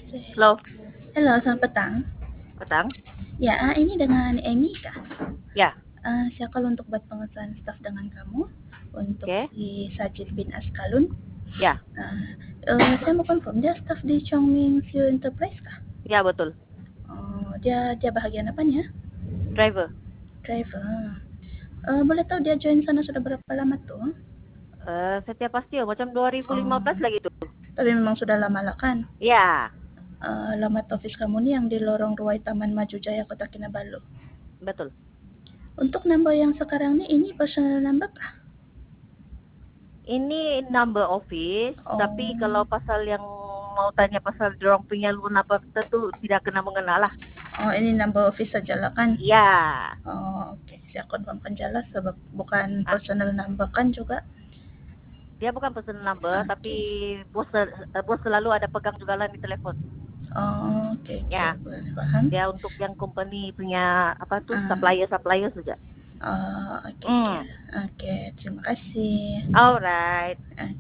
Halo, Halo, selamat petang. petang. Ya, ini dengan Amy kah? Ya, Saya call untuk buat pengenalan staf dengan kamu untuk oke. si Sajid bin Askalun. Ya, Uh, saya mau confirm dia staf di Chongming View Enterprise kah? ya betul. Dia bahagian apanya? Driver. Driver. Boleh tahu dia join sana sudah berapa lama tuh? Setiap pasti ya, macam 2015 Uh, lagi tuh. tapi memang sudah lama lah kan? Ya, Alamat office kamu nih yang di lorong Ruai Taman Maju Jaya Kota Kinabalu. betul. Untuk number yang sekarang nih, ini personal number kah? Ini number office, tapi kalau Oh, pasal yang mau tanya pasal dorong punya loan apa tentu tidak kena mengenal lah. oh ini number office saja lah kan? Ya, Oh, oke. Saya confirmkan jelas sebab bukan ah, personal number kan juga. dia bukan personal number, tapi Oke. bos selalu ada pegang juga lah di telepon. Oh, oke, oke. Ya, Boleh paham. dia untuk yang company punya apa tuh Ah, supplier saja. oh, oke, oke. Hmm, Oke, terima kasih. alright.